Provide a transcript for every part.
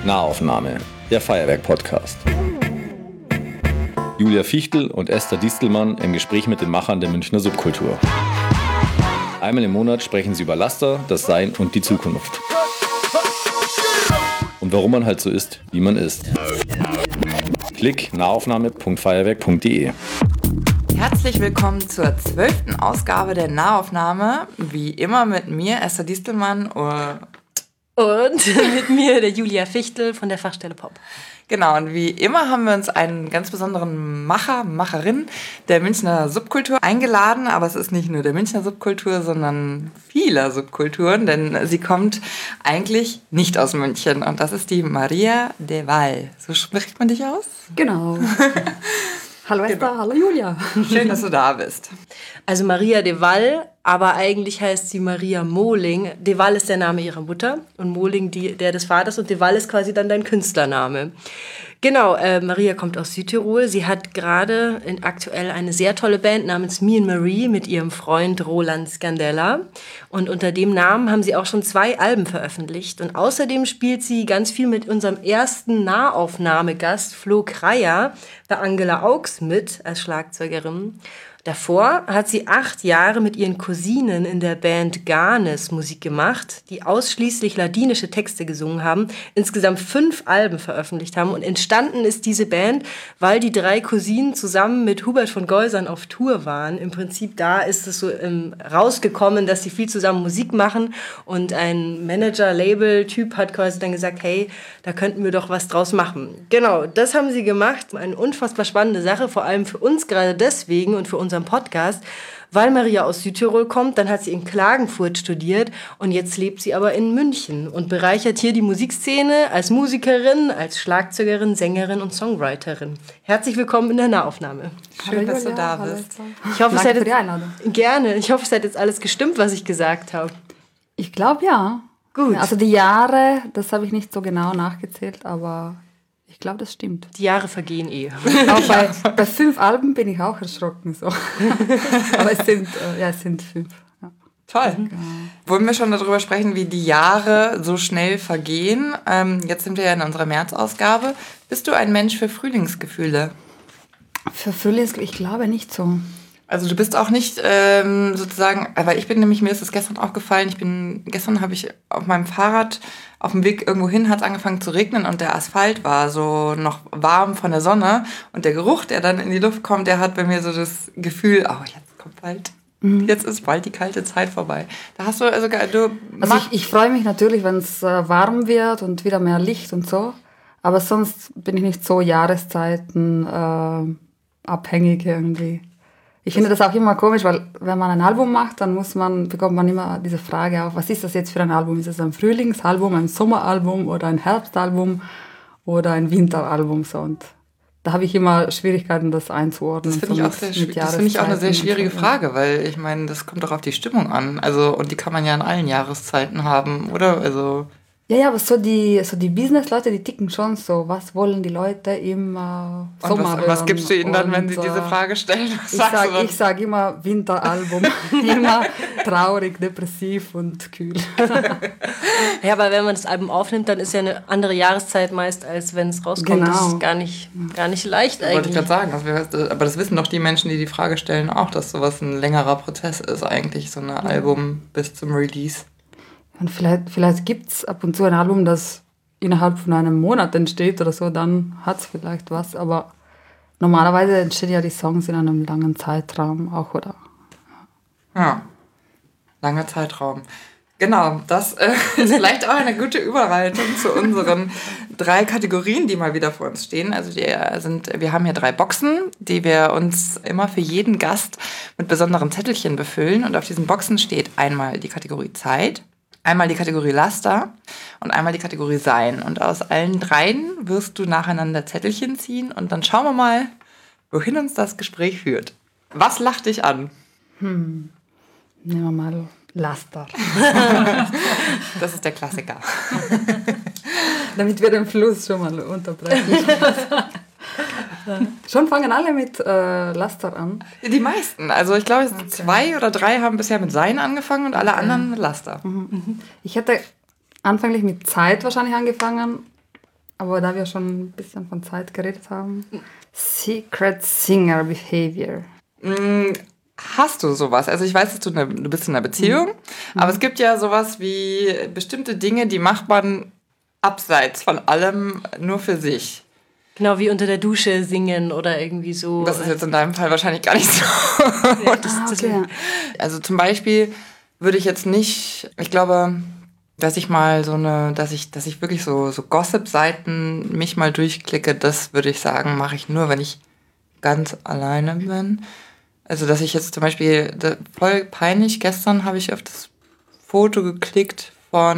Nahaufnahme, der Feuerwerk-Podcast. Julia Fichtel und Esther Distelmann im Gespräch mit den Machern der Münchner Subkultur. Einmal im Monat sprechen sie über Laster, das Sein und die Zukunft. Und warum man halt so ist, wie man ist. Klick nahaufnahme.feuerwerk.de. Herzlich willkommen zur 12. Ausgabe der Nahaufnahme. Wie immer mit mir, Esther Distelmann. Und mit mir, der Julia Fichtel von der Fachstelle Pop. Genau, und wie immer haben wir uns einen ganz besonderen Macherin der Münchner Subkultur eingeladen. Aber es ist nicht nur der Münchner Subkultur, sondern vieler Subkulturen, denn sie kommt eigentlich nicht aus München. Und das ist die Maria de Val. So spricht man dich aus? Genau. Hallo Esther, hallo Julia. Schön, dass du da bist. Also Maria de Val, aber eigentlich heißt sie Maria Mohling. De Val ist der Name ihrer Mutter und Mohling der des Vaters und de Val ist quasi dann dein Künstlername. Genau, Maria kommt aus Südtirol. Sie hat gerade aktuell eine sehr tolle Band namens Me and Marie mit ihrem Freund Roland Scandella. Und unter dem Namen haben sie auch schon 2 Alben veröffentlicht. Und außerdem spielt sie ganz viel mit unserem ersten Nahaufnahmegast Flo Kreier bei Angela Augs mit als Schlagzeugerin. Davor hat sie 8 Jahre mit ihren Cousinen in der Band Garnes Musik gemacht, die ausschließlich ladinische Texte gesungen haben, insgesamt 5 Alben veröffentlicht haben. Und entstanden ist diese Band, weil die 3 Cousinen zusammen mit Hubert von Geusern auf Tour waren. Im Prinzip da ist es so rausgekommen, dass sie viel zusammen Musik machen. Und ein Manager-Label-Typ hat quasi dann gesagt, hey, da könnten wir doch was draus machen. Genau, das haben sie gemacht. Eine unfassbar spannende Sache, vor allem für uns gerade deswegen und für unseren Podcast, weil Maria aus Südtirol kommt, dann hat sie in Klagenfurt studiert und jetzt lebt sie aber in München und bereichert hier die Musikszene als Musikerin, als Schlagzeugerin, Sängerin und Songwriterin. Herzlich willkommen in der Nahaufnahme. Schön, dass du da bist. Ich hoffe, ich hoffe, es hat jetzt alles gestimmt, was ich gesagt habe. Ich glaube, ja. Gut. Also die Jahre, das habe ich nicht so genau nachgezählt, aber ich glaube, das stimmt. Die Jahre vergehen eh. Auch bei 5 Alben bin ich auch erschrocken. So. Aber es sind 5. Ja. Toll. Genau. Wollen wir schon darüber sprechen, wie die Jahre so schnell vergehen? Jetzt sind wir ja in unserer März-Ausgabe. Bist du ein Mensch für Frühlingsgefühle? Für Frühlingsgefühle? Ich glaube nicht so. Also du bist auch nicht sozusagen, weil ich bin nämlich, mir ist das gestern aufgefallen, gestern habe ich auf meinem Fahrrad auf dem Weg irgendwo hin, hat es angefangen zu regnen und der Asphalt war so noch warm von der Sonne und der Geruch, der dann in die Luft kommt, der hat bei mir so das Gefühl, oh, jetzt kommt bald, jetzt ist bald die kalte Zeit vorbei. Da hast du ich freue mich natürlich, wenn es warm wird und wieder mehr Licht und so, aber sonst bin ich nicht so Jahreszeiten abhängig irgendwie. Ich finde das auch immer komisch, weil wenn man ein Album macht, dann bekommt man immer diese Frage auf, was ist das jetzt für ein Album? Ist es ein Frühlingsalbum, ein Sommeralbum oder ein Herbstalbum oder ein Winteralbum? So. Und da habe ich immer Schwierigkeiten, das einzuordnen. Das finde ich auch eine sehr schwierige Frage, weil ich meine, das kommt doch auf die Stimmung an. Also, und die kann man ja in allen Jahreszeiten haben, oder? Also ja, aber so die Business-Leute, die ticken schon so. Was wollen die Leute im Sommer hören? Was gibst du ihnen dann, wenn sie diese Frage stellen? Ich sage immer Winteralbum. Immer traurig, depressiv und kühl. Ja, aber wenn man das Album aufnimmt, dann ist ja eine andere Jahreszeit meist, als wenn es rauskommt. Genau. Das ist gar nicht leicht eigentlich. Wollte ich gerade sagen. Aber das wissen doch die Menschen, die die Frage stellen, auch, dass sowas ein längerer Prozess ist eigentlich, so ein Album bis zum Release. Und vielleicht gibt es ab und zu ein Album, das innerhalb von einem Monat entsteht oder so, dann hat es vielleicht was. Aber normalerweise entstehen ja die Songs in einem langen Zeitraum auch, oder? Ja, langer Zeitraum. Genau, das ist vielleicht auch eine gute Überleitung zu unseren 3 Kategorien, die mal wieder vor uns stehen. Also wir haben hier 3 Boxen, die wir uns immer für jeden Gast mit besonderen Zettelchen befüllen. Und auf diesen Boxen steht einmal die Kategorie Zeit, einmal die Kategorie Laster und einmal die Kategorie Sein. Und aus allen 3 wirst du nacheinander Zettelchen ziehen und dann schauen wir mal, wohin uns das Gespräch führt. Was lacht dich an? Nehmen wir mal Laster. Das ist der Klassiker. Damit wir den Fluss schon mal unterbrechen. Schon fangen alle mit Laster an? Die meisten. Also ich glaube, 2 oder 3 haben bisher mit Sein angefangen und alle anderen mit Laster. Ich hätte anfänglich mit Zeit wahrscheinlich angefangen, Aber da wir schon ein bisschen von Zeit geredet haben. Secret Singer Behavior. Hast du sowas? Also ich weiß, dass du bist in einer Beziehung, aber es gibt ja sowas wie bestimmte Dinge, die macht man abseits von allem nur für sich. Genau, wie unter der Dusche singen oder irgendwie so. Das ist jetzt in deinem Fall wahrscheinlich gar nicht so. Okay. Also zum Beispiel würde ich jetzt nicht, ich glaube, dass ich mal dass ich wirklich so Gossip-Seiten mich mal durchklicke, das würde ich sagen, mache ich nur, wenn ich ganz alleine bin. Also, dass ich jetzt zum Beispiel, voll peinlich, gestern habe ich auf das Foto geklickt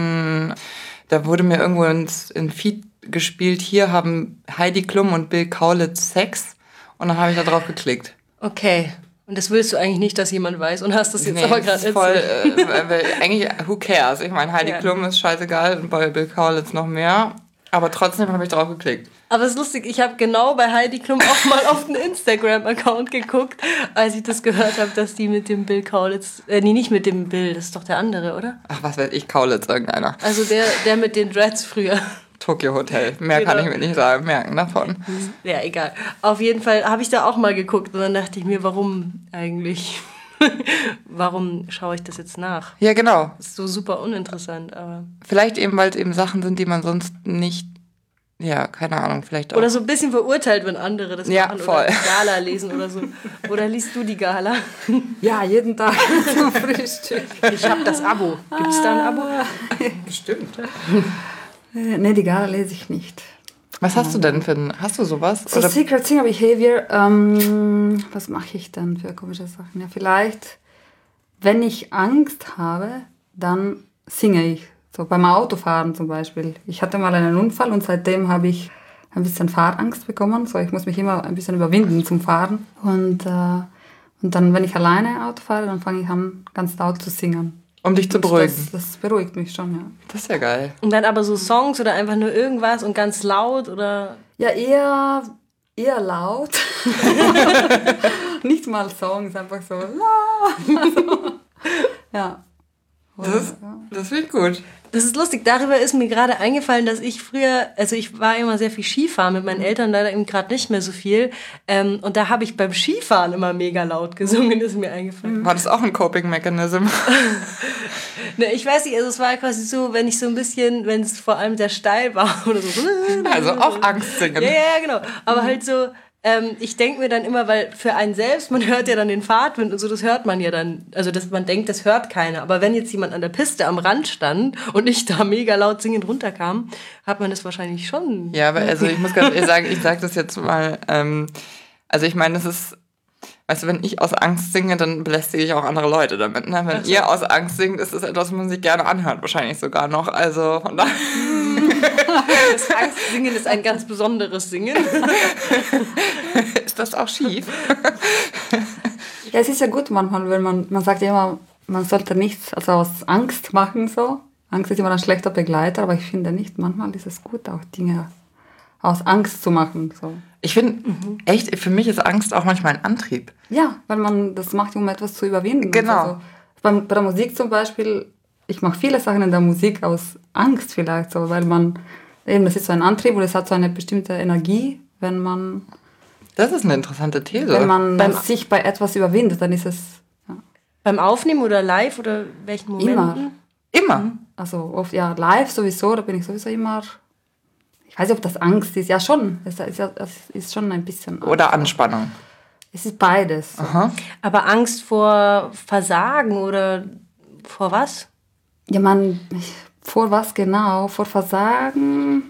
da wurde mir irgendwo in Feed gespielt, hier haben Heidi Klum und Bill Kaulitz Sex und dann habe ich da drauf geklickt. Okay. Und das willst du eigentlich nicht, dass jemand weiß und hast das jetzt aber gerade erzählt. Voll, eigentlich, who cares? Ich meine, Heidi Klum ist scheißegal und bei Bill Kaulitz noch mehr, aber trotzdem habe ich drauf geklickt. Aber es ist lustig, ich habe genau bei Heidi Klum auch mal auf den Instagram-Account geguckt, als ich das gehört habe, dass die mit dem Bill Kaulitz, nicht mit dem Bill, das ist doch der andere, oder? Ach, was weiß ich, Kaulitz, irgendeiner. Also der mit den Dreads früher. Tokyo Hotel, mehr kann ich mir nicht merken davon. Ja, egal. Auf jeden Fall habe ich da auch mal geguckt und dann dachte ich mir, warum eigentlich? Warum schaue ich das jetzt nach? Ja, genau. Das ist so super uninteressant, aber... Vielleicht eben, weil es eben Sachen sind, die man sonst nicht, ja, keine Ahnung, vielleicht auch. Oder so ein bisschen verurteilt, wenn andere das machen voll. oder die Gala lesen oder so. Oder liest du die Gala? Ja, jeden Tag zum Frühstück. Ich habe das Abo. Gibt es da ein Abo? Bestimmt. Nee, die Gala lese ich nicht. Was hast du denn hast du sowas? So Oder? Secret Singer Behavior, was mache ich dann für komische Sachen? Ja, vielleicht, wenn ich Angst habe, dann singe ich. So beim Autofahren zum Beispiel. Ich hatte mal einen Unfall und seitdem habe ich ein bisschen Fahrangst bekommen. So, ich muss mich immer ein bisschen überwinden zum Fahren. Und dann, wenn ich alleine Auto fahre, dann fange ich an, ganz laut zu singen. Um dich zu beruhigen. Das beruhigt mich schon, ja. Das ist ja geil. Und dann aber so Songs oder einfach nur irgendwas und ganz laut oder... Ja, eher laut. Nicht mal Songs, einfach so. Ja. Das finde ich gut. Das ist lustig. Darüber ist mir gerade eingefallen, dass ich früher, also ich war immer sehr viel Skifahren mit meinen Eltern, leider eben gerade nicht mehr so viel. Und da habe ich beim Skifahren immer mega laut gesungen, ist mir eingefallen. War das auch ein Coping-Mechanism? Ne, ich weiß nicht, also es war quasi so, wenn ich so ein bisschen, wenn es vor allem sehr steil war oder so. Also auch Angst singen. Ja, genau. Aber halt so, ich denke mir dann immer, weil für einen selbst, man hört ja dann den Fahrtwind und so, das hört man ja dann, also man denkt, das hört keiner. Aber wenn jetzt jemand an der Piste am Rand stand und ich da mega laut singend runterkam, hat man das wahrscheinlich schon. Ja, aber also ich muss ganz ehrlich sagen, ich sage das jetzt mal, also ich meine, das ist, weißt du, wenn ich aus Angst singe, dann belästige ich auch andere Leute damit. Ne? Wenn ihr aus Angst singt, ist das etwas, was man sich gerne anhört, wahrscheinlich sogar noch. Also von daher. Das Angstsingen ist ein ganz besonderes Singen. Ist das auch schief? Ja, es ist ja gut manchmal, wenn man sagt ja immer, man sollte nichts also aus Angst machen so. Angst ist immer ein schlechter Begleiter, aber ich finde nicht, manchmal ist es gut, auch Dinge aus Angst zu machen. So. Ich finde, echt, für mich ist Angst auch manchmal ein Antrieb. Ja, weil man das macht, um etwas zu überwinden. Genau. Also, bei der Musik zum Beispiel, ich mache viele Sachen in der Musik aus Angst vielleicht, so, weil das ist so ein Antrieb und es hat so eine bestimmte Energie, wenn man eine interessante These. Wenn man sich bei etwas überwindet, dann ist es... Ja. Beim Aufnehmen oder live oder welchen Momenten? Immer. Also oft, ja, live sowieso, da bin ich sowieso immer... Ich weiß nicht, ob das Angst ist. Ja, schon. Es ist schon ein bisschen... Oder Anspannung. Es ist beides. Aha. Aber Angst vor Versagen oder vor was? Ja, vor was genau? Vor Versagen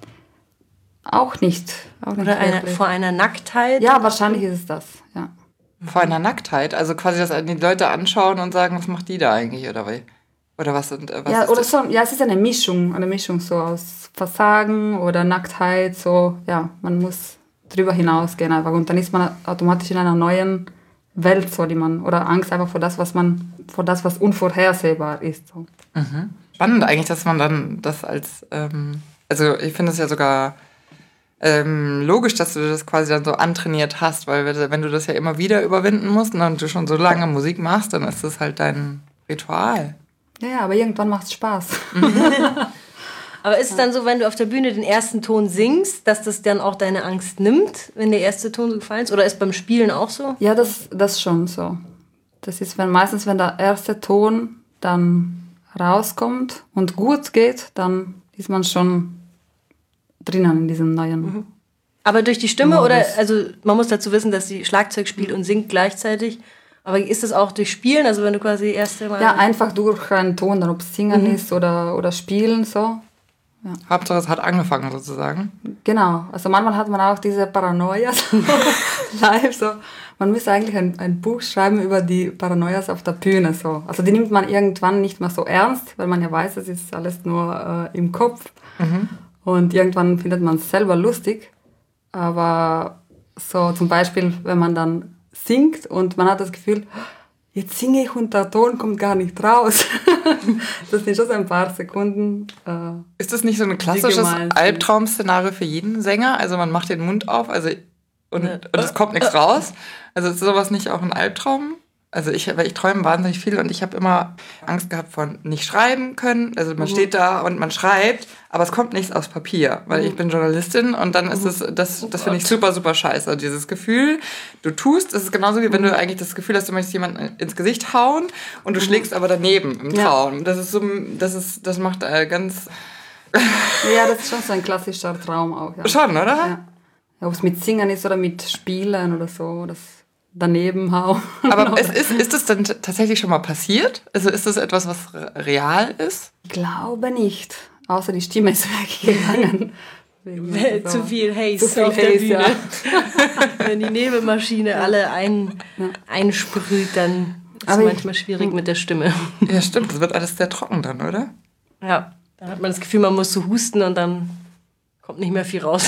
auch nicht. Oder vor einer Nacktheit? Ja, wahrscheinlich ist es das, ja. Vor einer Nacktheit? Also quasi, dass die Leute anschauen und sagen, was macht die da eigentlich, oder wie? Oder was? Ja, oder so, ja, es ist eine Mischung so aus Versagen oder Nacktheit, so, ja, man muss drüber hinausgehen einfach und dann ist man automatisch in einer neuen Welt, so, oder Angst einfach vor das, was unvorhersehbar ist, so. Mhm. Spannend eigentlich, dass man dann das als, also ich finde es ja sogar logisch, dass du das quasi dann so antrainiert hast, weil wenn du das ja immer wieder überwinden musst und du schon so lange Musik machst, dann ist das halt dein Ritual. Ja, aber irgendwann macht es Spaß. Aber ist es dann so, wenn du auf der Bühne den ersten Ton singst, dass das dann auch deine Angst nimmt, wenn der erste Ton so gefallen ist? Oder ist beim Spielen auch so? Ja, das schon so. Das ist meistens, wenn der erste Ton dann rauskommt und gut geht, dann ist man schon drinnen in diesem neuen. Aber durch die Stimme oder, also man muss dazu wissen, dass sie Schlagzeug spielt und singt gleichzeitig. Aber ist das auch durch Spielen, also wenn du quasi das erste Mal... Ja, einfach durch einen Ton, dann ob es Singen ist oder Spielen, so. Ja. Hauptsache, es hat angefangen sozusagen. Genau, also manchmal hat man auch diese Paranoia so live, so. Man müsste eigentlich ein Buch schreiben über die Paranoias auf der Bühne, so. Also die nimmt man irgendwann nicht mehr so ernst, weil man ja weiß, das ist alles nur im Kopf. Und irgendwann findet man es selber lustig. Aber so zum Beispiel, wenn man dann singt und man hat das Gefühl, jetzt singe ich und der Ton kommt gar nicht raus. Das sind schon so ein paar Sekunden. Ist das nicht so ein klassisches Albtraum-Szenario für jeden Sänger? Also man macht den Mund auf und es kommt nichts raus. Also ist sowas nicht auch ein Albtraum? Also ich träume wahnsinnig viel und ich habe immer Angst gehabt von nicht schreiben können. Also man steht da und man schreibt, aber es kommt nichts aufs Papier, weil ich bin Journalistin und dann ist es, das finde ich super, super scheiße. Also dieses Gefühl, du tust, es ist genauso wie wenn du eigentlich das Gefühl hast, du möchtest jemanden ins Gesicht hauen und du schlägst aber daneben im Traum. Ja. Das macht ganz... Ja, das ist schon so ein klassischer Traum auch. Ja. Schon, oder? Ja. Ob es mit Singen ist oder mit Spielen oder so, das daneben hauen. Aber ist das dann tatsächlich schon mal passiert? Also ist das etwas, was real ist? Ich glaube nicht. Außer die Stimme ist weggegangen. Zu viel Haze auf der Bühne. Ja. Wenn die Nebelmaschine alle einsprüht, dann ist es manchmal schwierig mit der Stimme. Ja, stimmt. Das wird alles sehr trocken dann, oder? Ja, dann hat man das Gefühl, man muss so husten und dann kommt nicht mehr viel raus.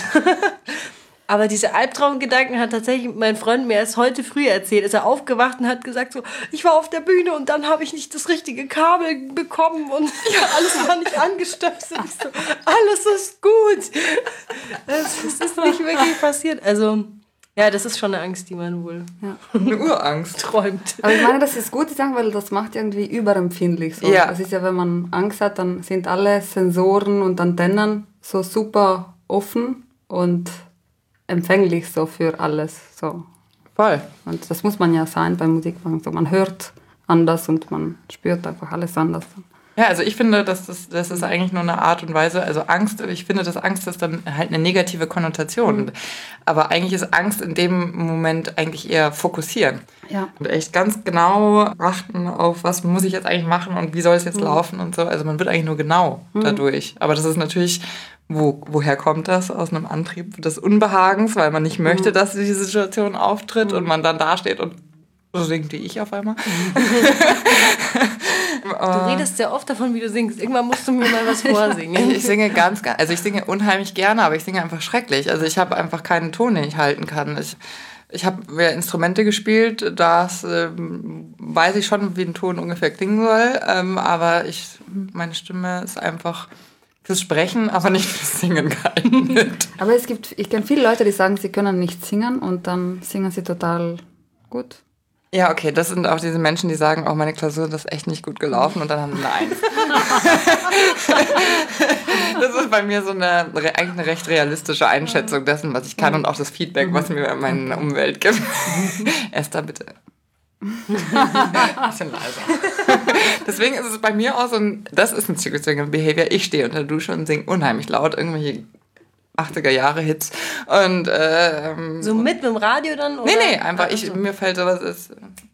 Aber diese Albtraumgedanken hat tatsächlich mein Freund mir erst heute früh erzählt. Ist er aufgewacht und hat gesagt so, ich war auf der Bühne und dann habe ich nicht das richtige Kabel bekommen und alles war nicht angestöpselt. Ich so, alles ist gut. Das ist nicht wirklich passiert. Also, ja, das ist schon eine Angst, die man wohl eine Urangst träumt. Aber ich meine, das ist gut zu sagen, weil das macht irgendwie überempfindlich. So. Ja. Das ist ja, wenn man Angst hat, dann sind alle Sensoren und Antennen so super offen und empfänglich so für alles. So. Voll. Und das muss man ja sein beim Musikmachen. So, man hört anders und man spürt einfach alles anders. Ja, also ich finde, das ist eigentlich nur eine Art und Weise, also Angst, ich finde, dass Angst ist dann halt eine negative Konnotation. Aber eigentlich ist Angst in dem Moment eigentlich eher fokussieren. Ja. Und echt ganz genau achten auf, was muss ich jetzt eigentlich machen und wie soll es jetzt laufen und so. Also man wird eigentlich nur genau dadurch. Aber das ist natürlich... Woher kommt das? Aus einem Antrieb des Unbehagens, weil man nicht möchte, dass diese Situation auftritt und man dann dasteht und so singt wie ich auf einmal. Du redest sehr oft davon, wie du singst. Irgendwann musst du mir mal was vorsingen. Ich singe ich singe unheimlich gerne, aber ich singe einfach schrecklich. Also ich habe einfach keinen Ton, den ich halten kann. Ich habe Instrumente gespielt, das weiß ich schon, wie ein Ton ungefähr klingen soll, aber meine Stimme ist einfach... fürs Sprechen, aber nicht fürs Singen geeignet. Aber ich kenne viele Leute, die sagen, sie können nicht singen und dann singen sie total gut. Ja, okay, das sind auch diese Menschen, die sagen, oh, meine Klausur ist echt nicht gut gelaufen und dann haben sie eine 1. Das ist bei mir so eigentlich eine recht realistische Einschätzung dessen, was ich kann und auch das Feedback, was mir meine Umwelt gibt. Esther, bitte. Bisschen leiser. Deswegen ist es bei mir auch das ist ein Circus Behavior. Ich stehe unter der Dusche und singe unheimlich laut irgendwelche 80er-Jahre-Hits. Und, so mit dem Radio dann? Oder? Nee, einfach mir fällt sowas ist.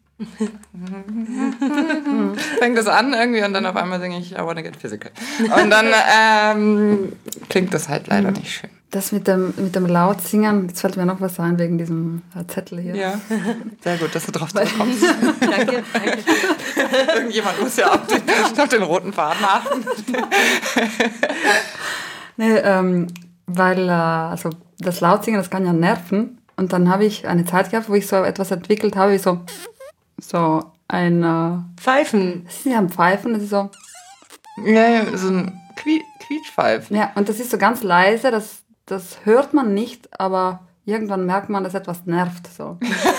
Fängt das an irgendwie und dann auf einmal singe ich I wanna get physical. Und dann klingt das halt leider nicht schön. Das mit dem laut singen, jetzt fällt mir noch was ein wegen diesem Zettel hier. Ja, sehr gut, dass du drauf kommst. Danke. Irgendjemand muss ja auf den roten Faden achten. Nee, weil also das Lautsingen, das kann ja nerven. Und dann habe ich eine Zeit gehabt, wo ich so etwas entwickelt habe, wie so ein... Pfeifen. Das ist nicht ein Pfeifen, das ist so... Ja, so ein Quietschpfeifen. Ja, und das ist so ganz leise, das hört man nicht, aber irgendwann merkt man, dass etwas nervt. So.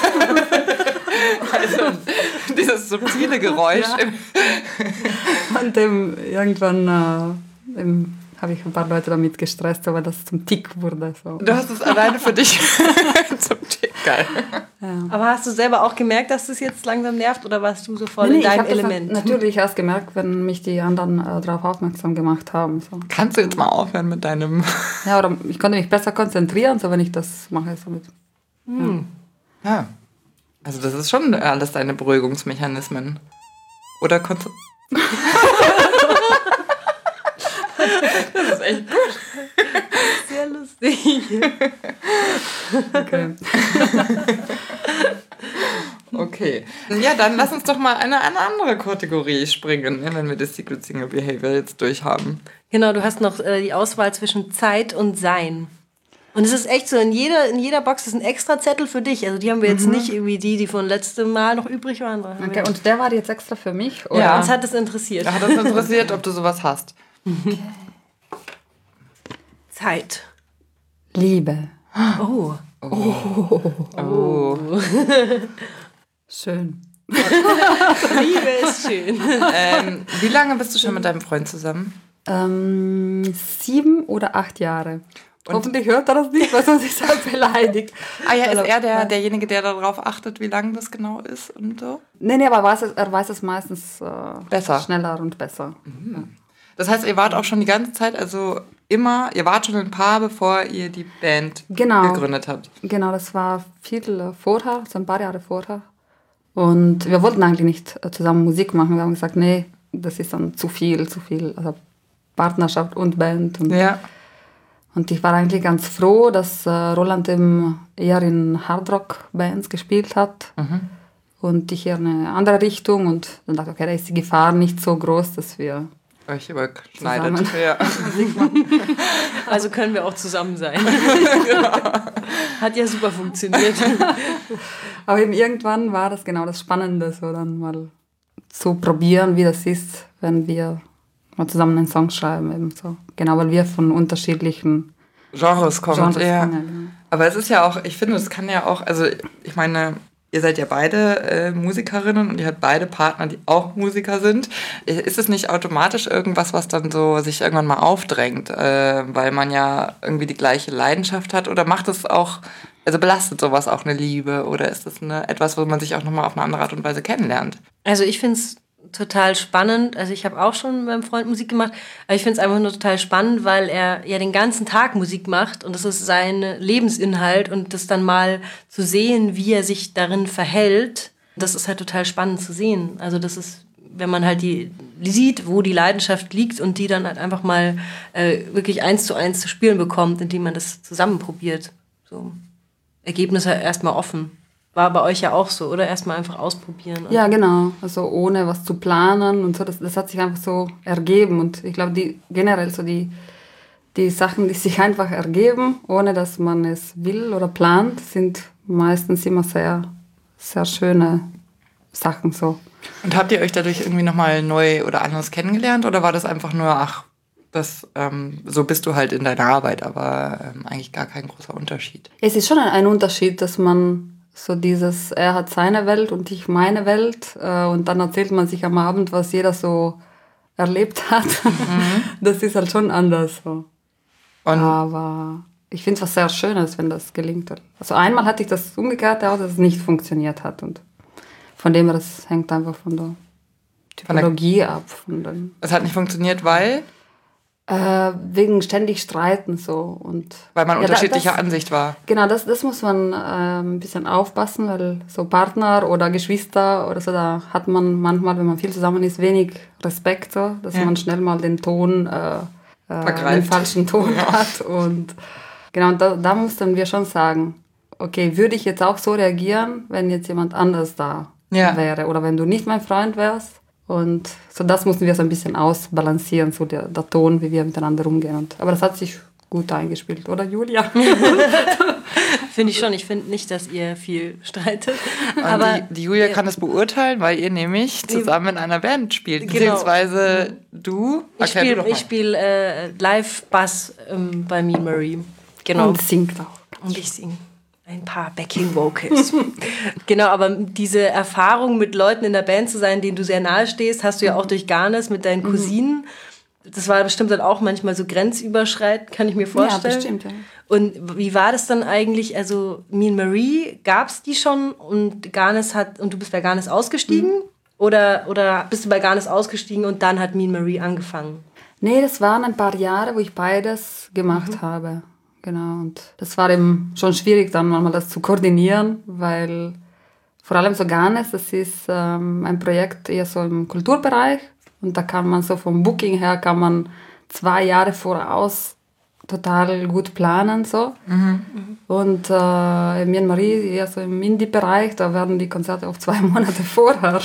Also dieses subtile Geräusch. Ja. Und irgendwann habe ich ein paar Leute damit gestresst, aber das zum Tick wurde. So. Du hast es alleine für dich zum Tick, geil. Ja. Aber hast du selber auch gemerkt, dass das jetzt langsam nervt oder warst du so voll in Ich deinem habe das Element? natürlich erst gemerkt, wenn mich die anderen darauf aufmerksam gemacht haben. So. Kannst du jetzt mal aufhören mit deinem... Ja, oder ich konnte mich besser konzentrieren, so wenn ich das mache. So mit, Ja. Also das ist schon alles deine Beruhigungsmechanismen. Oder konntest Das ist echt gut. Sehr lustig. Okay. Okay. Ja, dann lass uns doch mal eine andere Kategorie springen, wenn wir das Secret Single Behavior jetzt durchhaben. Genau, du hast noch die Auswahl zwischen Zeit und Sein. Und es ist echt so, in jeder Box ist ein extra Zettel für dich. Also die haben wir jetzt nicht irgendwie die von letztem Mal noch übrig waren. Okay, und der war jetzt extra für mich? Oder? Ja. Uns hat es interessiert. Da hat uns interessiert, ob du sowas hast. Okay. Zeit. Liebe. Oh. Oh. Schön. Liebe ist schön. Wie lange bist du schon mit deinem Freund zusammen? 7 oder 8 Jahre. Und hoffentlich hört er das nicht, weil sonst ist er beleidigt. Ah ja, ist er derjenige, der darauf achtet, wie lang das genau ist und so? Nee, aber er weiß es meistens Besser. schneller und besser. Ja. Das heißt, ihr wart auch schon die ganze Zeit, also ihr wart schon ein Paar, bevor ihr die Band gegründet habt. Genau, das war viel vorher, so ein paar Jahre vorher. Und wir wollten eigentlich nicht zusammen Musik machen. Wir haben gesagt, nee, das ist dann zu viel. Also Partnerschaft und Band. Und ich war eigentlich ganz froh, dass Roland eher in Hardrock-Bands gespielt hat. Und ich eher eine andere Richtung. Und dann dachte ich, okay, da ist die Gefahr nicht so groß, dass wir euch überschneidet. Ja. Also können wir auch zusammen sein. Hat ja super funktioniert. Aber eben irgendwann war das genau das Spannende, so dann mal zu probieren, wie das ist, wenn wir mal zusammen einen Song schreiben. Eben so. Genau, weil wir von unterschiedlichen Genres kommen. Ja. Genau. Aber es ist ja auch, ich finde, es kann ja auch, also ich meine, ihr seid ja beide Musikerinnen und ihr habt beide Partner, die auch Musiker sind. Ist es nicht automatisch irgendwas, was dann so sich irgendwann mal aufdrängt, weil man ja irgendwie die gleiche Leidenschaft hat? Oder macht es auch, also belastet sowas auch eine Liebe? Oder ist das etwas, wo man sich auch nochmal auf eine andere Art und Weise kennenlernt? Also ich finde es total spannend. Also ich habe auch schon mit meinem Freund Musik gemacht, aber ich finde es einfach nur total spannend, weil er ja den ganzen Tag Musik macht und das ist sein Lebensinhalt und das dann mal zu sehen, wie er sich darin verhält, das ist halt total spannend zu sehen. Also das ist, wenn man halt die sieht, wo die Leidenschaft liegt und die dann halt einfach mal wirklich 1:1 zu spielen bekommt, indem man das zusammen probiert. So. Ergebnisse erstmal offen. War bei euch ja auch so, oder? Erstmal einfach ausprobieren. Ja, genau. Also ohne was zu planen und so. Das hat sich einfach so ergeben. Und ich glaube, generell so die Sachen, die sich einfach ergeben, ohne dass man es will oder plant, sind meistens immer sehr, sehr schöne Sachen so. Und habt ihr euch dadurch irgendwie nochmal neu oder anders kennengelernt? Oder war das einfach nur, so bist du halt in deiner Arbeit, aber eigentlich gar kein großer Unterschied? Es ist schon ein Unterschied, dass man so er hat seine Welt und ich meine Welt. Und dann erzählt man sich am Abend, was jeder so erlebt hat. Das ist halt schon anders. So. Aber ich finde es was sehr Schönes, wenn das gelingt. Also einmal hatte ich das Umgekehrte auch, dass es nicht funktioniert hat. Und von dem her, das hängt einfach von der Typologie ab. Es hat nicht funktioniert, weil? Wegen ständig Streiten so. Und weil man unterschiedlicher Ansicht war. Genau, das muss man ein bisschen aufpassen, weil so Partner oder Geschwister oder so, da hat man manchmal, wenn man viel zusammen ist, wenig Respekt, so, dass man schnell mal den Ton, den falschen Ton hat. Und genau, und da mussten wir schon sagen, okay, würde ich jetzt auch so reagieren, wenn jetzt jemand anders da wäre oder wenn du nicht mein Freund wärst. Und so das mussten wir so ein bisschen ausbalancieren, so der Ton, wie wir miteinander umgehen. Aber das hat sich gut eingespielt, oder Julia? Finde ich schon. Ich finde nicht, dass ihr viel streitet. Aber die Julia kann das beurteilen, weil ihr nämlich zusammen in einer Band spielt. Beziehungsweise du. Ich spiele Live-Bass bei Me Marie. Genau. Und singt auch. Und ich singe. Ein paar Backing-Vocals. Genau, aber diese Erfahrung, mit Leuten in der Band zu sein, denen du sehr nahe stehst, hast du ja auch durch Garnes mit deinen Cousinen. das war bestimmt dann auch manchmal so grenzüberschreitend, kann ich mir vorstellen. Ja, bestimmt, ja. Und wie war das dann eigentlich? Also Me and Marie, gab es die schon und du bist bei Garnes ausgestiegen? Oder bist du bei Garnes ausgestiegen und dann hat Me and Marie angefangen? Nee, das waren ein paar Jahre, wo ich beides gemacht habe. Genau, und das war eben schon schwierig, dann manchmal das zu koordinieren, weil vor allem so Garnes, das ist ein Projekt eher so im Kulturbereich und da kann man so vom Booking her, kann man 2 Jahre voraus total gut planen. So. Und Me and Marie, eher so im Indie-Bereich, da werden die Konzerte oft 2 Monate vorher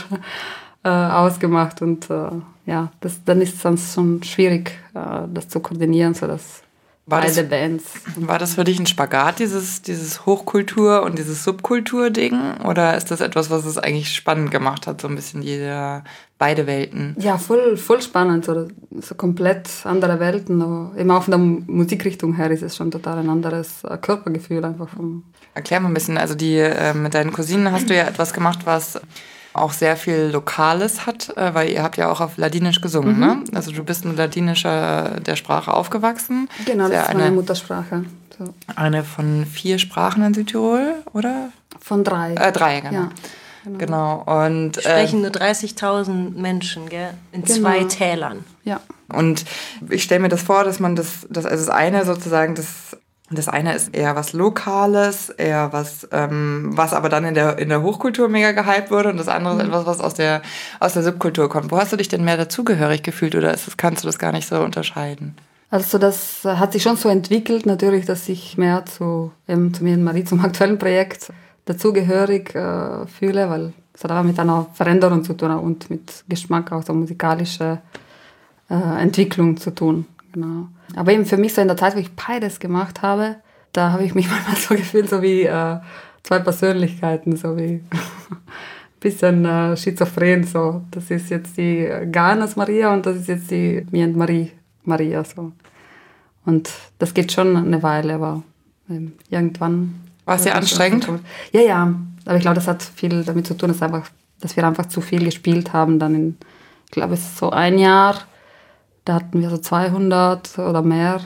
ausgemacht und dann ist es dann schon schwierig, das zu koordinieren, sodass beide Bands. War das für dich ein Spagat, dieses Hochkultur- und dieses Subkultur-Ding? Oder ist das etwas, was es eigentlich spannend gemacht hat, so ein bisschen beide Welten? Ja, voll spannend, so komplett andere Welten. Aber eben auch von der Musikrichtung her ist es schon total ein anderes Körpergefühl einfach. Erklär mal ein bisschen, also mit deinen Cousinen hast du ja etwas gemacht, was auch sehr viel Lokales hat, weil ihr habt ja auch auf Ladinisch gesungen, ne? Also du bist mit ladinischer der Sprache aufgewachsen. Genau, das ist meine Muttersprache. So. Eine von 4 Sprachen in Südtirol, oder? Von 3. 3, genau. Ja, genau. Und sprechen nur 30.000 Menschen, gell? In 2 Tälern. Ja. Und ich stelle mir das vor, dass man das eine sozusagen, das eine ist eher was Lokales, eher was aber dann in der Hochkultur mega gehypt wurde und das andere ist etwas, was aus der Subkultur kommt. Wo hast du dich denn mehr dazugehörig gefühlt oder kannst du das gar nicht so unterscheiden? Also das hat sich schon so entwickelt natürlich, dass ich mehr zu Me and Marie, zum aktuellen Projekt dazugehörig fühle, weil es hat aber mit einer Veränderung zu tun und mit Geschmack, auch so musikalische Entwicklung zu tun. Genau. Aber eben für mich so in der Zeit, wo ich beides gemacht habe, da habe ich mich manchmal so gefühlt, so wie 2 Persönlichkeiten, so wie ein bisschen schizophren. So. Das ist jetzt die Garnes Maria und das ist jetzt die Me and Marie Maria. So. Und das geht schon eine Weile, aber irgendwann... War es sehr anstrengend? Ja. Aber ich glaube, das hat viel damit zu tun, dass wir einfach zu viel gespielt haben. Dann ich glaube, es ist so ein Jahr... Da hatten wir so 200 oder mehr,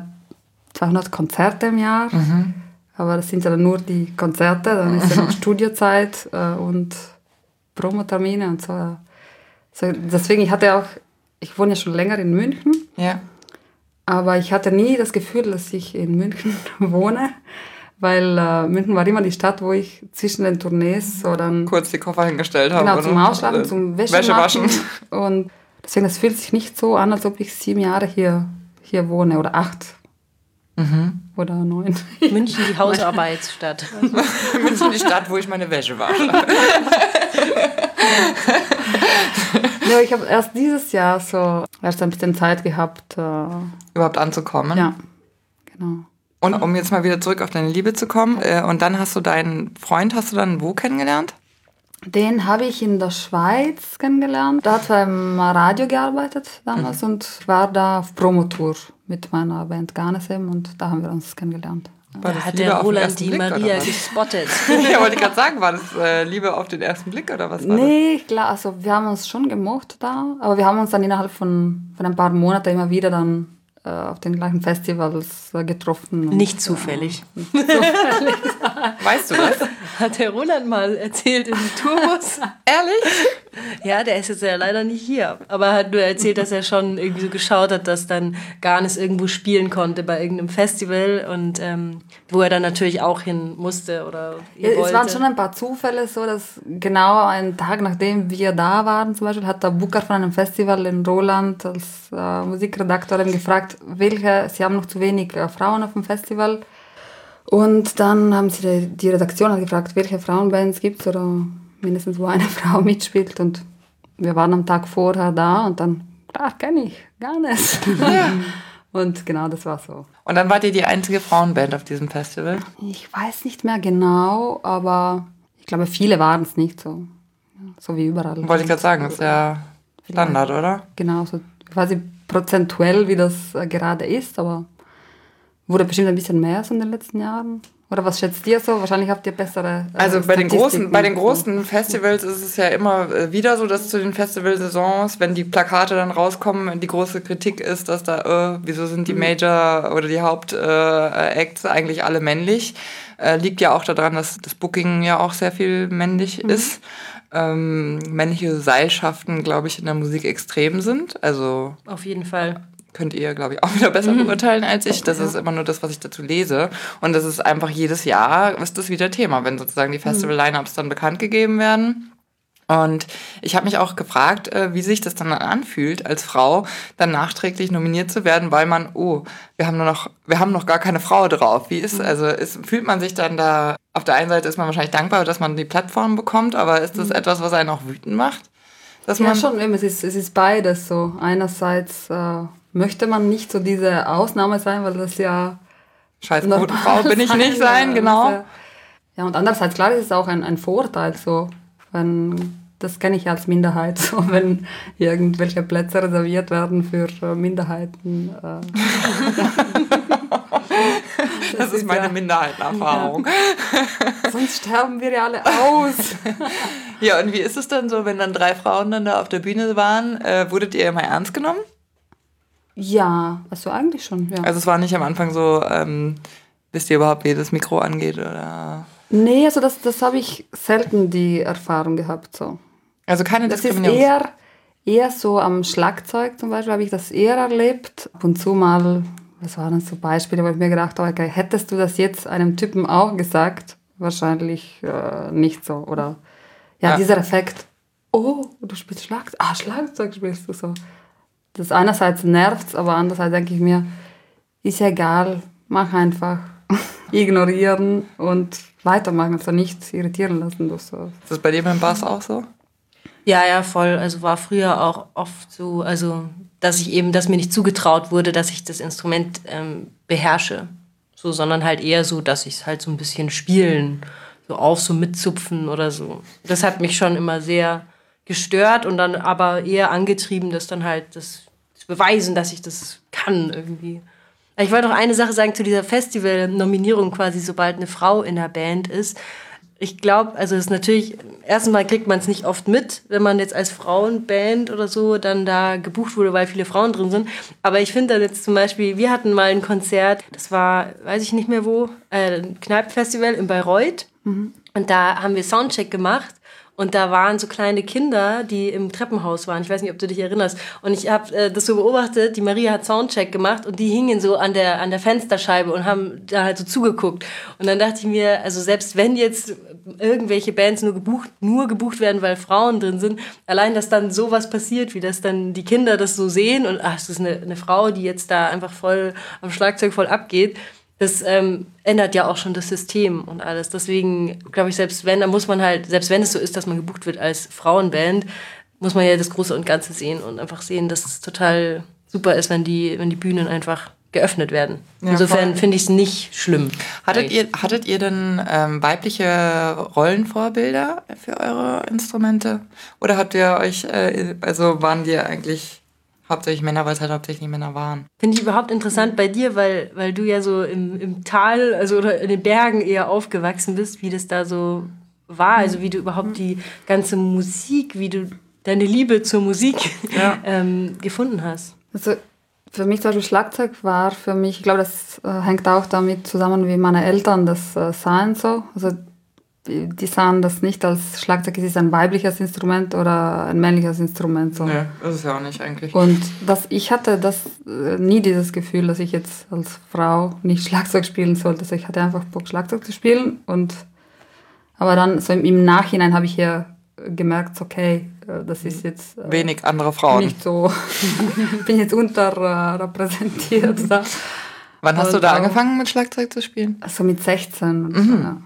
200 Konzerte im Jahr. Aber das sind ja dann nur die Konzerte, dann ist ja noch Studiozeit und Promotermine und so. Deswegen, ich wohne ja schon länger in München, aber ich hatte nie das Gefühl, dass ich in München wohne, weil München war immer die Stadt, wo ich zwischen den Tournees so dann... Kurz die Koffer hingestellt habe. Genau, zum Ausschlafen, zum Wäschewaschen. Und deswegen, das fühlt sich nicht so an, als ob ich 7 Jahre hier wohne oder 8 oder 9. München, die Hausarbeitsstadt. München, die Stadt, wo ich meine Wäsche wasche. Ja, ich habe erst dieses Jahr erst ein bisschen Zeit gehabt. Überhaupt anzukommen. Ja, genau. Und um jetzt mal wieder zurück auf deine Liebe zu kommen, und dann hast du deinen Freund, wo kennengelernt? Den habe ich in der Schweiz kennengelernt. Da hat er beim Radio gearbeitet damals und war da auf Promotour mit meiner Band Garnesem und da haben wir uns kennengelernt. Da hat der Roland die Maria gespottet. Ja, wollte ich gerade sagen, war das Liebe auf den ersten Blick oder was war das? Nee, klar, also wir haben uns schon gemocht da, aber wir haben uns dann innerhalb von ein paar Monaten immer wieder dann auf den gleichen Festivals getroffen. Nicht zufällig. Weißt du das? Hat der Roland mal erzählt im Tourbus. Ehrlich? Ja, der ist jetzt ja leider nicht hier. Aber er hat nur erzählt, dass er schon irgendwie so geschaut hat, dass dann Garnes irgendwo spielen konnte bei irgendeinem Festival und wo er dann natürlich auch hin musste oder wollte. Es waren schon ein paar Zufälle so, dass genau einen Tag nachdem wir da waren, zum Beispiel, hat der Booker von einem Festival in Roland als Musikredaktorin gefragt, sie haben noch zu wenig Frauen auf dem Festival. Und dann haben sie die Redaktion hat gefragt, welche Frauenbands gibt es oder mindestens wo eine Frau mitspielt. Und wir waren am Tag vorher da und dann, klar, kenne ich, Garnes. Ja. Und genau, das war so. Und dann wart ihr die einzige Frauenband auf diesem Festival? Ich weiß nicht mehr genau, aber ich glaube, viele waren es nicht so. So wie überall. Wollte ich gerade sagen, das ist ja Standard, oder? Genau, so quasi prozentuell, wie das gerade ist, aber wurde bestimmt ein bisschen mehr so in den letzten Jahren. Oder was schätzt ihr so? Wahrscheinlich habt ihr bessere Also bei den Statistiken. großen Festivals ist es ja immer wieder so, dass zu den Festivalsaisons, wenn die Plakate dann rauskommen, die große Kritik ist, dass da, wieso sind die Major oder die Hauptacts eigentlich alle männlich? Liegt ja auch daran, dass das Booking ja auch sehr viel männlich ist. Männliche Seilschaften, glaube ich, in der Musik extrem sind. Also Auf jeden Fall. könnt ihr, glaube ich, auch wieder besser beurteilen als ich. Das ist immer nur das, was ich dazu lese. Und das ist einfach jedes Jahr, ist das wieder Thema, wenn sozusagen die Festival-Line-Ups dann bekannt gegeben werden. Und ich habe mich auch gefragt, wie sich das dann anfühlt, als Frau dann nachträglich nominiert zu werden, weil man, wir haben noch gar keine Frau drauf. Fühlt man sich dann da, auf der einen Seite ist man wahrscheinlich dankbar, dass man die Plattform bekommt, aber ist das etwas, was einen auch wütend macht? Ja, schon, es ist beides so. Einerseits möchte man nicht so diese Ausnahme sein, weil das ja scheiß gute Frau bin ich nicht sein, genau. Ja, und andererseits, klar, ist es auch ein Vorteil, so, das kenne ich als Minderheit, so, wenn irgendwelche Plätze reserviert werden für Minderheiten. Das ist meine Minderheitenerfahrung. Ja. Sonst sterben wir ja alle aus. Ja, und wie ist es dann so, wenn dann 3 Frauen dann da auf der Bühne waren? Wurdet ihr immer ernst genommen? Ja, also eigentlich schon, ja. Also es war nicht am Anfang so, wisst ihr überhaupt, wie das Mikro angeht? Oder? Nee, also das habe ich selten die Erfahrung gehabt. So. Also keine Das ist Diskriminierung? eher so am Schlagzeug zum Beispiel, habe ich das eher erlebt. Ab und zu mal, was waren das so Beispiele, wo ich mir gedacht habe, okay, hättest du das jetzt einem Typen auch gesagt? Wahrscheinlich nicht so. Oder ja, dieser Effekt, du spielst Schlagzeug. Schlagzeug spielst du so. Das einerseits nervt, aber andererseits denke ich mir, ist ja egal, mach einfach. Ignorieren und weitermachen, also nichts irritieren lassen. Ist das bei dir beim Bass auch so? Ja, voll. Also war früher auch oft so, also dass mir nicht zugetraut wurde, dass ich das Instrument beherrsche. So, sondern halt eher so, dass ich es halt so ein bisschen spielen, so mitzupfen oder so. Das hat mich schon immer sehr gestört und dann aber eher angetrieben, das dann halt das zu beweisen, dass ich das kann irgendwie. Ich wollte noch eine Sache sagen zu dieser Festival-Nominierung quasi, sobald eine Frau in der Band ist. Ich glaube, also es ist natürlich, erstens mal kriegt man es nicht oft mit, wenn man jetzt als Frauenband oder so dann da gebucht wurde, weil viele Frauen drin sind. Aber ich finde dann jetzt zum Beispiel, wir hatten mal ein Konzert, das war, weiß ich nicht mehr wo, ein Kneipenfestival in Bayreuth. Und da haben wir Soundcheck gemacht. Und da waren so kleine Kinder, die im Treppenhaus waren. Ich weiß nicht, ob du dich erinnerst. Und ich habe das so beobachtet, die Maria hat Soundcheck gemacht und die hingen so an der Fensterscheibe und haben da halt so zugeguckt. Und dann dachte ich mir, also selbst wenn jetzt irgendwelche Bands nur gebucht werden, weil Frauen drin sind, allein, dass dann sowas passiert, wie dass dann die Kinder das so sehen und es ist eine Frau, die jetzt da einfach voll am Schlagzeug voll abgeht. Das ändert ja auch schon das System und alles. Deswegen glaube ich, selbst wenn es so ist, dass man gebucht wird als Frauenband, muss man ja das Große und Ganze sehen und einfach sehen, dass es total super ist, wenn die Bühnen einfach geöffnet werden. Ja, insofern finde ich es nicht schlimm. Hattet ihr denn weibliche Rollenvorbilder für eure Instrumente? Oder habt ihr euch, waren die eigentlich hauptsächlich Männer, weil es halt hauptsächlich Männer waren? Finde ich überhaupt interessant bei dir, weil du ja so im Tal, also oder in den Bergen eher aufgewachsen bist, wie das da so war, also wie du überhaupt die ganze Musik, wie du deine Liebe zur Musik gefunden hast. Also für mich zum Beispiel Schlagzeug war für mich, ich glaube, das hängt auch damit zusammen, wie meine Eltern das sahen so. Also die sahen das nicht als Schlagzeug, es ist ein weibliches Instrument oder ein männliches Instrument. So. Ja, das ist ja auch nicht eigentlich. Und ich hatte nie dieses Gefühl, dass ich jetzt als Frau nicht Schlagzeug spielen sollte. Also ich hatte einfach Bock, Schlagzeug zu spielen. Aber dann so im Nachhinein habe ich ja gemerkt, okay, das ist jetzt wenig andere Frauen. Nicht so, bin jetzt unterrepräsentiert. Wann hast du da angefangen mit Schlagzeug zu spielen? Also mit 16. So, ja.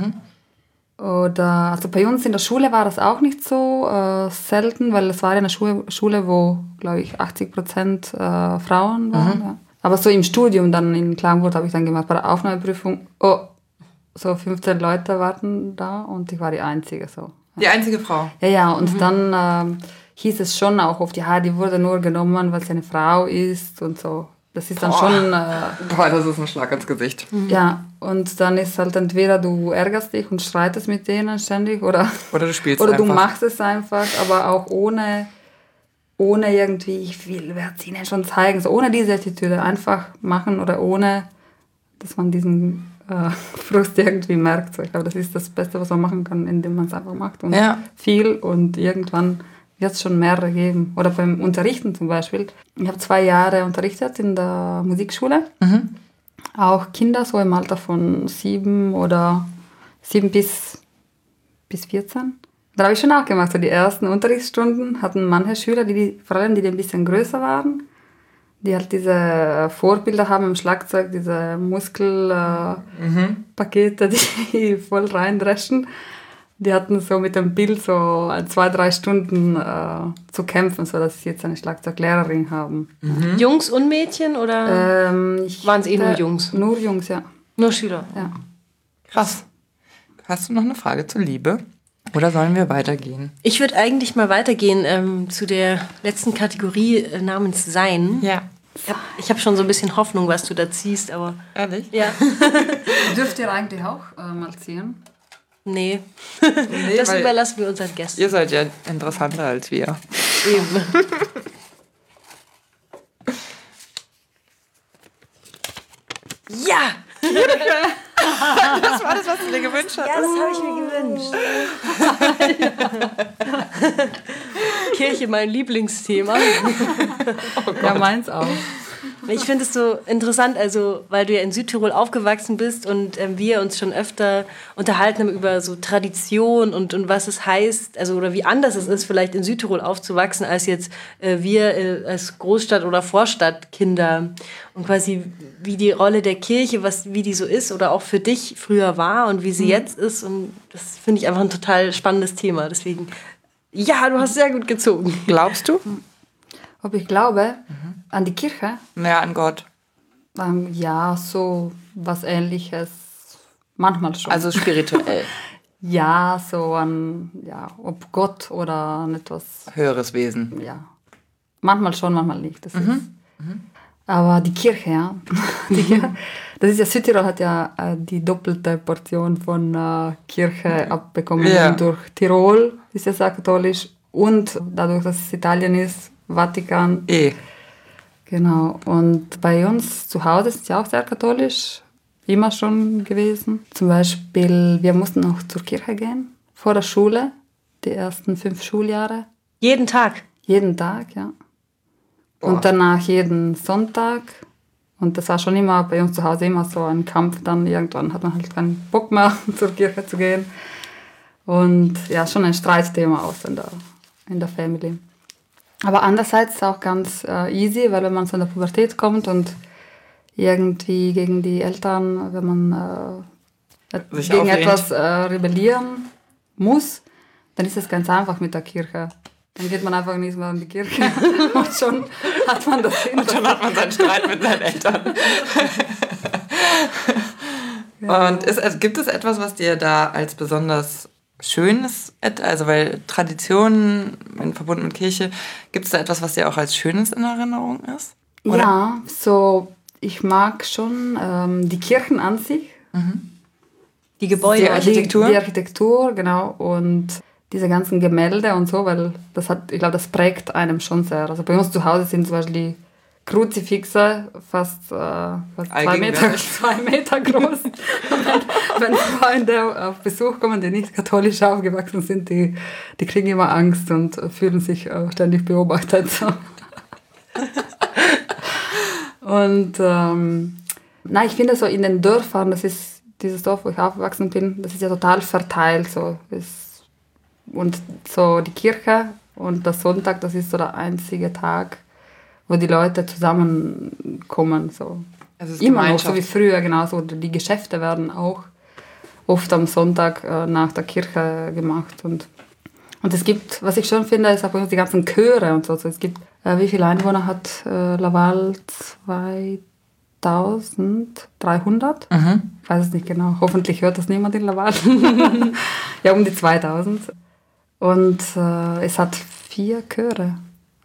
Oder, also bei uns in der Schule war das auch nicht so selten, weil es war eine Schule, wo, glaube ich, 80% Frauen waren. Ja. Aber so im Studium dann in Klagenfurt habe ich dann gemacht, bei der Aufnahmeprüfung, so 15 Leute warten da und ich war die Einzige. So. Ja. Die einzige Frau? Ja, und dann hieß es schon auch oft, die wurde nur genommen, weil sie eine Frau ist und so. Das ist dann schon... Boah, das ist ein Schlag ins Gesicht. Ja, und dann ist halt entweder du ärgerst dich und streitest mit denen ständig oder du spielst oder einfach. du machst es einfach, aber auch ohne irgendwie, ich werde es ihnen schon zeigen, so ohne diese Attitüde, einfach machen oder ohne, dass man diesen Frust irgendwie merkt. So, ich glaube, das ist das Beste, was man machen kann, indem man es einfach macht und viel und irgendwann wird es schon mehrere geben. Oder beim Unterrichten zum Beispiel. Ich habe 2 Jahre unterrichtet in der Musikschule. Auch Kinder so im Alter von 7 bis 14. Da habe ich schon auch gemacht. So die ersten Unterrichtsstunden hatten manche Schüler, vor allem die ein bisschen größer waren, die halt diese Vorbilder haben im Schlagzeug, diese Muskelpakete, die voll reindreschen. Die hatten so mit dem Bild so 2-3 Stunden zu kämpfen, sodass sie jetzt eine Schlagzeuglehrerin haben. Jungs und Mädchen oder waren es nur Jungs? Nur Jungs, ja. Nur Schüler? Ja. Krass. Hast du noch eine Frage zur Liebe? Oder sollen wir weitergehen? Ich würde eigentlich mal weitergehen zu der letzten Kategorie namens Sein. Ja. Ich hab schon so ein bisschen Hoffnung, was du da ziehst, aber... Ehrlich? Ja. Dürft ihr eigentlich auch mal ziehen? Nee, Nee, das weil überlassen wir unseren Gästen. ihr seid ja interessanter als wir. Eben. Ja! Das war das, was du dir gewünscht hast? Ja, das habe ich mir gewünscht. Kirche, mein Lieblingsthema. Ja, meins auch. Ich finde es so interessant, also weil du ja in Südtirol aufgewachsen bist und wir uns schon öfter unterhalten haben über so Tradition und was es heißt, also oder wie anders es ist, vielleicht in Südtirol aufzuwachsen, als jetzt wir als Großstadt- oder Vorstadtkinder und quasi wie die Rolle der Kirche, wie die so ist oder auch für dich früher war und wie sie jetzt ist, und das finde ich einfach ein total spannendes Thema, deswegen, ja, du hast sehr gut gezogen. Glaubst du? Ob ich glaube an die Kirche? Ja, an Gott. Ja, so was Ähnliches. Manchmal schon. Also spirituell. ja, so an, ob Gott oder an etwas. Höheres Wesen. Ja. Manchmal schon, manchmal nicht. Das ist, aber die Kirche, ja. Das ist ja, Südtirol hat ja die doppelte Portion von Kirche abbekommen. Ja. Durch Tirol ist ja sehr katholisch und dadurch, dass es Italien ist, Vatikan. Genau. Und bei uns zu Hause ist es ja auch sehr katholisch. Immer schon gewesen. Zum Beispiel, wir mussten noch zur Kirche gehen. Vor der Schule. Die ersten 5 Schuljahre. Jeden Tag? Jeden Tag, ja. Boah. Und danach jeden Sonntag. Und das war schon immer bei uns zu Hause immer so ein Kampf. Dann irgendwann hat man halt keinen Bock mehr, zur Kirche zu gehen. Und ja, schon ein Streitthema auch in der Family. Aber andererseits auch ganz easy, weil wenn man so in der Pubertät kommt und irgendwie gegen die Eltern, wenn man Sich gegen auflehnt. etwas rebellieren muss, dann ist es ganz einfach mit der Kirche. Dann geht man einfach nicht mehr in die Kirche und schon hat man das hin. Und schon hat man seinen Streit mit seinen Eltern. Und gibt es etwas, was dir da als besonders Schönes, also weil Traditionen verbunden mit Kirche, gibt es da etwas, was dir auch als Schönes in Erinnerung ist? Oder? Ja, so ich mag schon die Kirchen an sich. Die Gebäude. Die Architektur? Die Architektur, genau. Und diese ganzen Gemälde und so, weil ich glaube, das prägt einem schon sehr. Also bei uns zu Hause sind zum Beispiel die Kruzifixe fast 2 Meter groß. wenn Freunde auf Besuch kommen, die nicht katholisch aufgewachsen sind, die kriegen immer Angst und fühlen sich ständig beobachtet. So. Und ich finde so in den Dörfern, das ist dieses Dorf, wo ich aufgewachsen bin, das ist ja total verteilt. So. Und so die Kirche und der Sonntag, das ist so der einzige Tag, wo die Leute zusammenkommen. So. Also es ist immer noch, so Gemeinschaft. wie früher, genau so. Die Geschäfte werden auch oft am Sonntag nach der Kirche gemacht. Und es gibt, was ich schon finde, ist auch bei uns die ganzen Chöre und so. Es gibt, wie viele Einwohner hat Laval? 2300? Ich weiß es nicht genau. Hoffentlich hört das niemand in Laval. Ja, um die 2000. Und es hat 4 Chöre.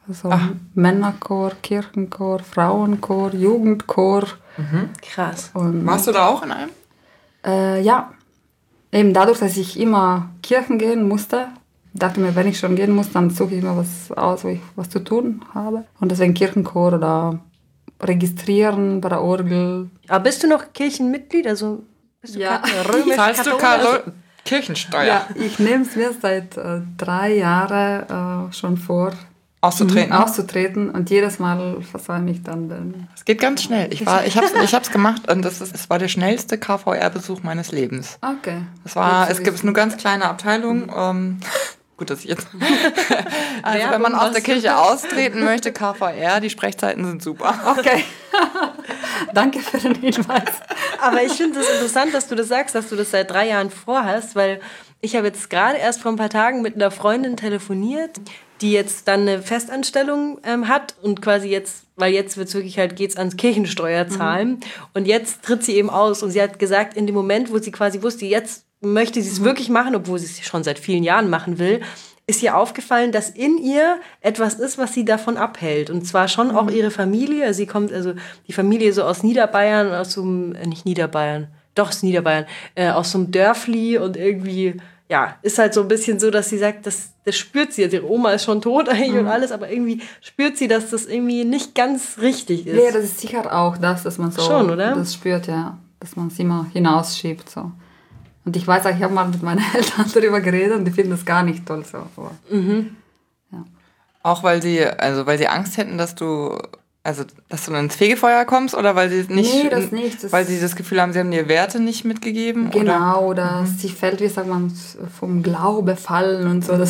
Also Männerchor, Kirchenchor, Frauenchor, Jugendchor. Krass. Und, Warst du da auch in einem? ja, eben dadurch, dass ich immer Kirchen gehen musste, dachte mir, wenn ich schon gehen muss, dann suche ich mir was aus, wo ich was zu tun habe. Und deswegen Kirchenchor oder registrieren bei der Orgel. Aber bist du noch Kirchenmitglied? Also bist du Ja. Zahlst du römisch-katholisch? Kirchensteuer Ja, ich nehme es mir seit 3 Jahren schon vor, auszutreten? und jedes Mal versäume ich dann den. Es geht ganz schnell. Ich hab's gemacht und es war der schnellste KVR-Besuch meines Lebens. Okay. Es gibt nur ganz kleine Abteilungen. Gut, dass ich jetzt. Also wenn man aus der Kirche austreten möchte, KVR, die Sprechzeiten sind super. Okay. Danke für den Hinweis. Aber ich finde es interessant, dass du das sagst, dass du das seit 3 Jahren vorhast, weil ich habe jetzt gerade erst vor ein paar Tagen mit einer Freundin telefoniert, die jetzt dann eine Festanstellung hat und quasi jetzt, weil jetzt wird's wirklich halt, geht's ans Kirchensteuer zahlen und jetzt tritt sie eben aus und sie hat gesagt, in dem Moment, wo sie quasi wusste, jetzt möchte sie es wirklich machen, obwohl sie es schon seit vielen Jahren machen will, ist ihr aufgefallen, dass in ihr etwas ist, was sie davon abhält. Und zwar schon auch ihre Familie. Sie kommt, also die Familie so aus Niederbayern, aus so einem, nicht Niederbayern, doch ist Niederbayern, aus so einem Dörfli und irgendwie, ja, ist halt so ein bisschen so, dass sie sagt, das spürt sie. Also ihre Oma ist schon tot eigentlich und alles, aber irgendwie spürt sie, dass das irgendwie nicht ganz richtig ist. Ja, das ist sicher auch das, dass man so schon, oder? Das spürt, ja, dass man es immer hinausschiebt. So. Und ich weiß auch, ich habe mal mit meinen Eltern darüber geredet und die finden das gar nicht toll. So. Ja. Auch weil sie Angst hätten, dass du ins Fegefeuer kommst oder weil sie nicht, Nee, das nicht. weil sie das Gefühl haben, sie haben dir Werte nicht mitgegeben? Genau, oder sie fällt, wie sagt man, vom Glaube fallen und so.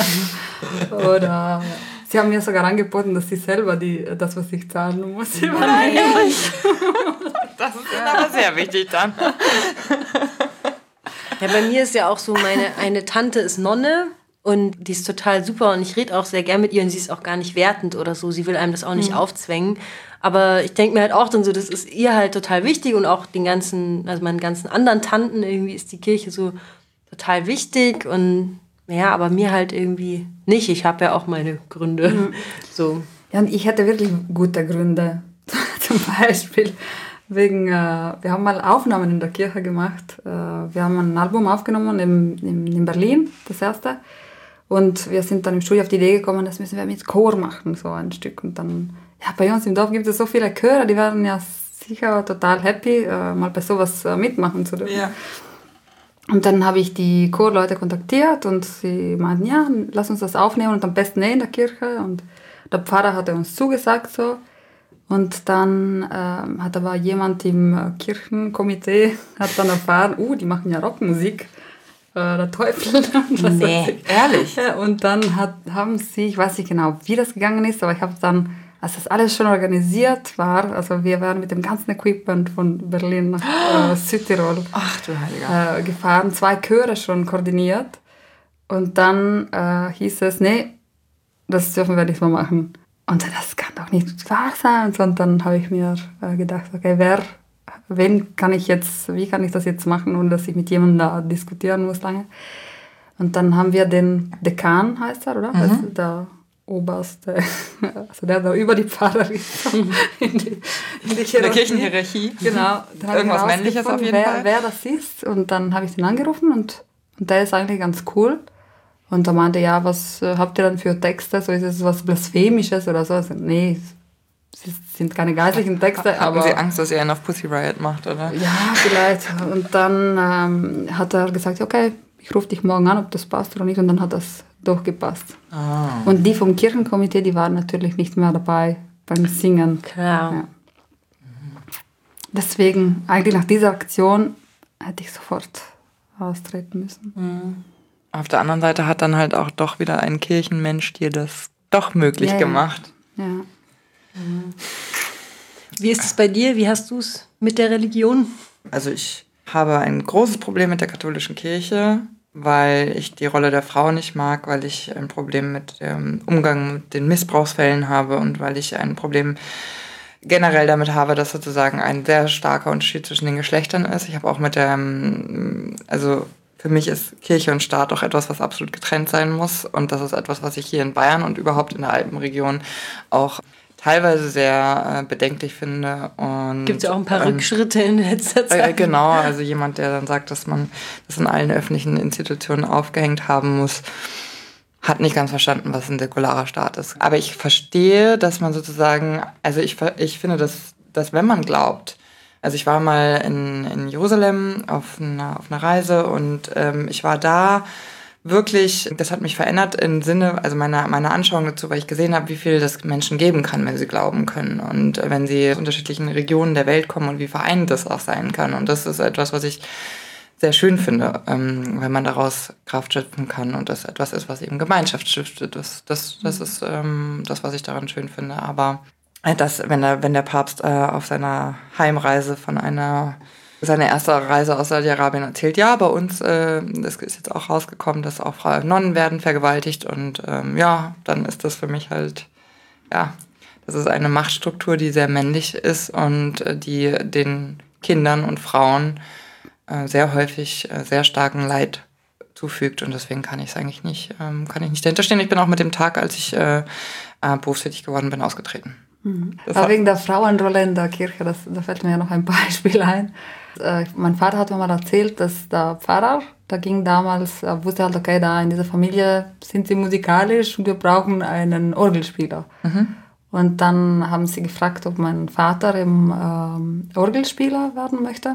Oder sie haben mir sogar angeboten, dass sie selber das, was ich zahlen muss, übernehmen. Das ist ihnen aber sehr wichtig dann. Ja, bei mir ist ja auch so, eine Tante ist Nonne und die ist total super und ich rede auch sehr gern mit ihr und sie ist auch gar nicht wertend oder so. Sie will einem das auch nicht aufzwängen. Aber ich denke mir halt auch dann so, das ist ihr halt total wichtig und auch meinen ganzen anderen Tanten irgendwie ist die Kirche so total wichtig und ja, aber mir halt irgendwie nicht. Ich habe ja auch meine Gründe. So. Ja, und ich hätte wirklich gute Gründe. Zum Beispiel wir haben mal Aufnahmen in der Kirche gemacht. Wir haben ein Album aufgenommen in Berlin, das erste. Und wir sind dann im Studio auf die Idee gekommen, das müssen wir mit Chor machen, so ein Stück. Und dann, ja, bei uns im Dorf gibt es so viele Chöre, die werden ja sicher total happy, mal bei sowas mitmachen zu dürfen. Ja. Und dann habe ich die Chorleute kontaktiert und sie meinten, ja, lass uns das aufnehmen und am besten in der Kirche. Und der Pfarrer hatte uns zugesagt so. Und dann hat aber jemand im Kirchenkomitee hat dann erfahren, die machen ja Rockmusik, der Teufel. Nee, ehrlich? Ja, und dann haben sie, ich weiß nicht genau, wie das gegangen ist, aber ich habe dann, als das alles schon organisiert war, also wir waren mit dem ganzen Equipment von Berlin nach Südtirol gefahren, 2 Chöre schon koordiniert. Und dann hieß es, nee, das dürfen wir nicht mehr machen. Und das kann doch nicht wahr sein. Und dann habe ich mir gedacht, okay, wie kann ich das jetzt machen, ohne dass ich mit jemandem da diskutieren muss lange. Und dann haben wir den Dekan, heißt er, oder? Also der Oberste, also der da über die Pfarrer ist. in der Kirchenhierarchie. Genau. Irgendwas Männliches auf jeden Fall. Wer das ist. Und dann habe ich den angerufen und der ist eigentlich ganz cool. Und er meinte, ja, was habt ihr dann für Texte? So, ist es was Blasphemisches oder so? Also, nee, es sind keine geistlichen Texte. Haben Sie Angst, dass ihr einen auf Pussy Riot macht, oder? Ja, vielleicht. Und dann hat er gesagt, okay, ich rufe dich morgen an, ob das passt oder nicht. Und dann hat das durchgepasst. Und die vom Kirchenkomitee, die waren natürlich nicht mehr dabei beim Singen. Klar. Ja. Deswegen, eigentlich nach dieser Aktion hätte ich sofort austreten müssen. Auf der anderen Seite hat dann halt auch doch wieder ein Kirchenmensch dir das doch möglich gemacht. Ja. Wie ist es bei dir? Wie hast du es mit der Religion? Also ich habe ein großes Problem mit der katholischen Kirche, weil ich die Rolle der Frau nicht mag, weil ich ein Problem mit dem Umgang mit den Missbrauchsfällen habe und weil ich ein Problem generell damit habe, dass sozusagen ein sehr starker Unterschied zwischen den Geschlechtern ist. Ich habe auch mit der, für mich ist Kirche und Staat auch etwas, was absolut getrennt sein muss. Und das ist etwas, was ich hier in Bayern und überhaupt in der Alpenregion auch teilweise sehr bedenklich finde. Gibt es ja auch ein paar Rückschritte in letzter Zeit. Genau, also jemand, der dann sagt, dass man das in allen öffentlichen Institutionen aufgehängt haben muss, hat nicht ganz verstanden, was ein säkularer Staat ist. Aber ich verstehe, dass man sozusagen, also ich finde, dass wenn man glaubt, also ich war mal in Jerusalem auf einer Reise und ich war da wirklich, das hat mich verändert im Sinne, also meiner Anschauung dazu, weil ich gesehen habe, wie viel das Menschen geben kann, wenn sie glauben können und wenn sie aus unterschiedlichen Regionen der Welt kommen und wie vereint das auch sein kann. Und das ist etwas, was ich sehr schön finde, wenn man daraus Kraft schöpfen kann und das etwas ist, was eben Gemeinschaft stiftet. Das ist das, was ich daran schön finde. Aber wenn der Papst auf seiner Heimreise seine erste Reise aus Saudi-Arabien erzählt, ja, bei uns, das ist jetzt auch rausgekommen, dass auch Nonnen werden vergewaltigt und dann ist das für mich halt, ja, das ist eine Machtstruktur, die sehr männlich ist und die den Kindern und Frauen sehr häufig sehr starken Leid zufügt und deswegen kann ich nicht dahinter stehen. Ich bin auch mit dem Tag, als ich berufstätig geworden bin, ausgetreten. Aber wegen der Frauenrolle in der Kirche, da fällt mir ja noch ein Beispiel ein. Mein Vater hat mir mal erzählt, dass der Pfarrer, der ging damals, wusste halt, okay, da in dieser Familie sind sie musikalisch und wir brauchen einen Orgelspieler. Und dann haben sie gefragt, ob mein Vater eben Orgelspieler werden möchte.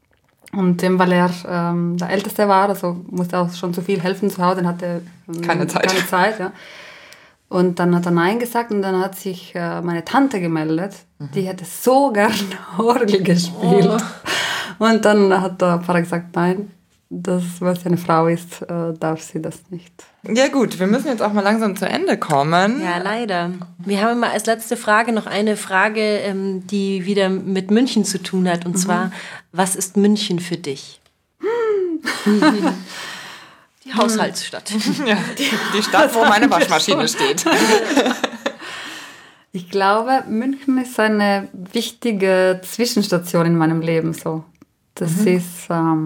Und weil er der Älteste war, also musste auch schon zu viel helfen zu Hause, hatte keine Zeit. Ja. Und dann hat er Nein gesagt und dann hat sich meine Tante gemeldet. Die hätte so gern Orgel gespielt. Und dann hat der Pfarrer gesagt, nein, weil sie eine Frau ist, darf sie das nicht. Ja gut, wir müssen jetzt auch mal langsam zu Ende kommen. Ja, leider. Wir haben mal als letzte Frage noch eine Frage, die wieder mit München zu tun hat. Und zwar, was ist München für dich? Die Haushaltsstadt. Ja, die Stadt, wo meine Waschmaschine steht. Ich glaube, München ist eine wichtige Zwischenstation in meinem Leben. So. Das ist,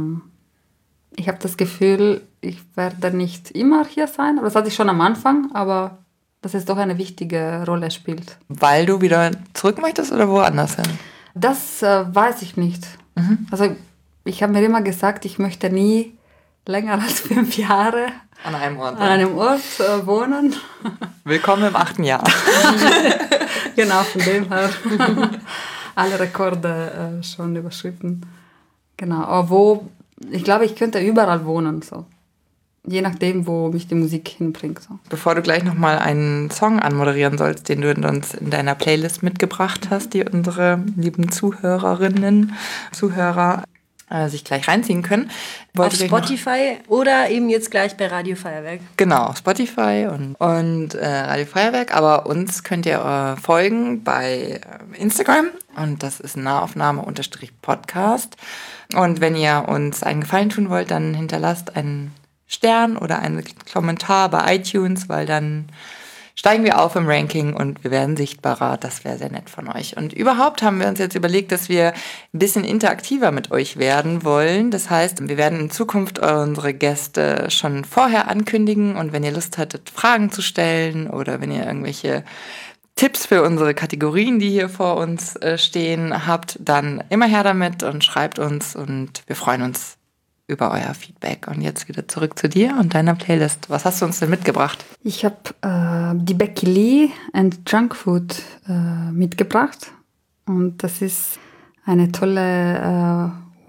ich habe das Gefühl, ich werde nicht immer hier sein. Das hatte ich schon am Anfang, aber dass es doch eine wichtige Rolle spielt. Weil du wieder zurück möchtest oder woanders hin? Das weiß ich nicht. Also ich habe mir immer gesagt, ich möchte nie länger als 5 Jahre an einem Ort wohnen. Willkommen im 8. Jahr. Genau, von dem her alle Rekorde schon überschritten. Genau, aber ich glaube, ich könnte überall wohnen, so. Je nachdem, wo mich die Musik hinbringt. So. Bevor du gleich nochmal einen Song anmoderieren sollst, den du uns in deiner Playlist mitgebracht hast, die unsere lieben Zuhörerinnen, Zuhörer sich gleich reinziehen können. Auf Spotify oder eben jetzt gleich bei Radio Feuerwerk. Genau, auf Spotify und Radio Feuerwerk. Aber uns könnt ihr folgen bei Instagram und das ist Nahaufnahme_Podcast. Und wenn ihr uns einen Gefallen tun wollt, dann hinterlasst einen Stern oder einen Kommentar bei iTunes, weil dann steigen wir auf im Ranking und wir werden sichtbarer. Das wäre sehr nett von euch. Und überhaupt haben wir uns jetzt überlegt, dass wir ein bisschen interaktiver mit euch werden wollen. Das heißt, wir werden in Zukunft unsere Gäste schon vorher ankündigen. Und wenn ihr Lust hattet, Fragen zu stellen oder wenn ihr irgendwelche Tipps für unsere Kategorien, die hier vor uns stehen, habt, dann immer her damit und schreibt uns. Und wir freuen uns über euer Feedback. Und jetzt wieder zurück zu dir und deiner Playlist. Was hast du uns denn mitgebracht? Ich habe die Becky Lee and Junk Food mitgebracht. Und das ist eine tolle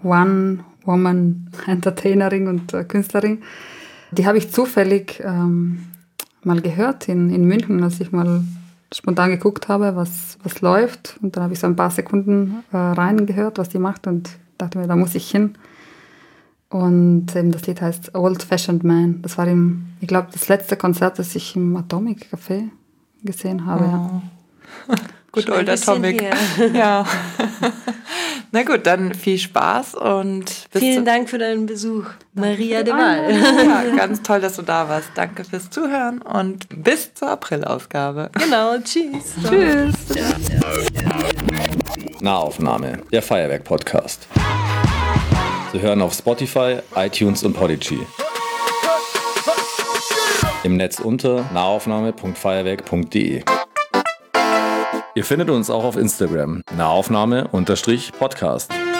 One-Woman-Entertainerin und Künstlerin. Die habe ich zufällig mal gehört in München, als ich mal spontan geguckt habe, was läuft. Und dann habe ich so ein paar Sekunden reingehört, was die macht und dachte mir, da muss ich hin. Und eben das Lied heißt Old Fashioned Man. Das war ich glaube, das letzte Konzert, das ich im Atomic Café gesehen habe. Oh. Ja. Gut, Old Atomic. Ja. Na gut, dann viel Spaß und vielen Dank für deinen Besuch, Maria de Waal. Ja, ganz toll, dass du da warst. Danke fürs Zuhören und bis zur April-Ausgabe. Genau, tschüss. Tschüss. Nahaufnahme, der Feuerwerk-Podcast. zu hören auf Spotify, iTunes und Podigy. Im Netz unter nahaufnahme.feuerwerk.de. Ihr findet uns auch auf Instagram, nahaufnahme_podcast.